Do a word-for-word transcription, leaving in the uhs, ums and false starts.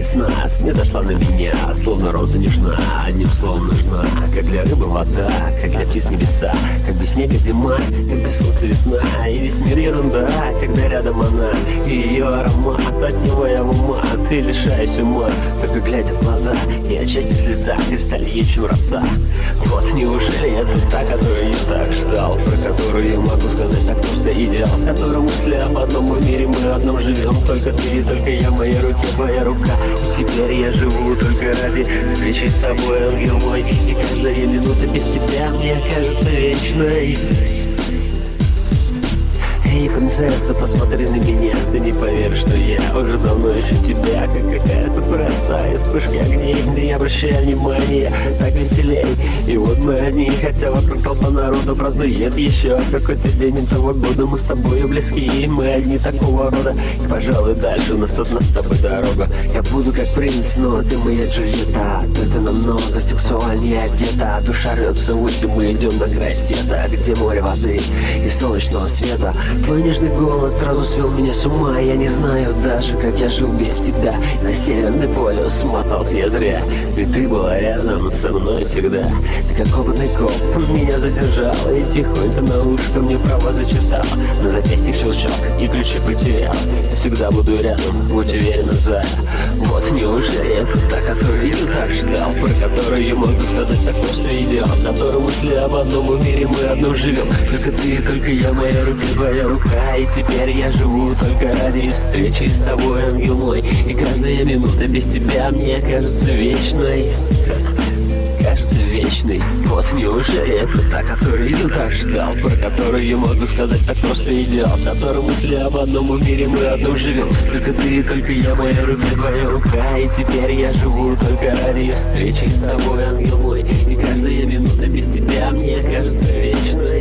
весна снизошла на меня, словно роза нежна, одним словом нужна. Как для рыбы вода, как для птиц небеса, как без снега зима, как без солнца весна. И весь мир ерунда, когда рядом она, и ее аромат, от него я в ума. Ты лишаешь ума, только глядя в глаза, и отчасти слеза кристальнее, чем роса. Вот неужели это та, которую я так ждал, про которую я могу сказать так просто идеал, с которым мысли об одном мире, мы одном живем, только ты и только я, в моей руке твоя рука. И теперь я живу только ради встречи с тобой, ангел мой, и каждая минута без тебя мне кажется вечной. Эй, принцесса, посмотри на меня, ты не поверишь, что я уже давно ищу тебя, как какая-то бросаю вспышки огней, не обращая внимания, так веселей. И вот мы одни, хотя вокруг толпа народа празднует еще какой-то день этого года. Мы с тобой близки, мы одни такого рода, и, пожалуй, дальше у нас одна с тобой дорога. Я буду как принц, но ты моя Джульетта, только намного сексуальнее одета. Душа рвется ввысь, мы идем на край света, где море воды и солнечного света. Твой нежный голос сразу свел меня с ума. Я не знаю даже, как я жил без тебя. На Северный полюс смотался я зря, ведь ты была рядом со мной всегда. Ты как опытный коп меня задержала и тихонько на ушко мне права зачитала. На запястье щелчок и ключи потерял. Я всегда буду рядом, будь уверена, Зая. Вот неужели это та, которую я так ждал, про которую я могу сказать так просто идеал, с которым мысли об одном мире, мы одном живем, только ты и только я, моя рука, твоя рука. И теперь я живу только ради встречи с тобой, ангел мой, и каждая минута без тебя мне кажется вечной. Кажется вечной. Вот неужели это та, которую я так ждал, про которую я могу сказать так просто идеал, с которым мысли об одном мире, мы одном живем, только ты и только я, моя рука, твоя рука. И теперь я живу только ради встречи с тобой, ангел мой, и каждая минута без тебя мне кажется вечной.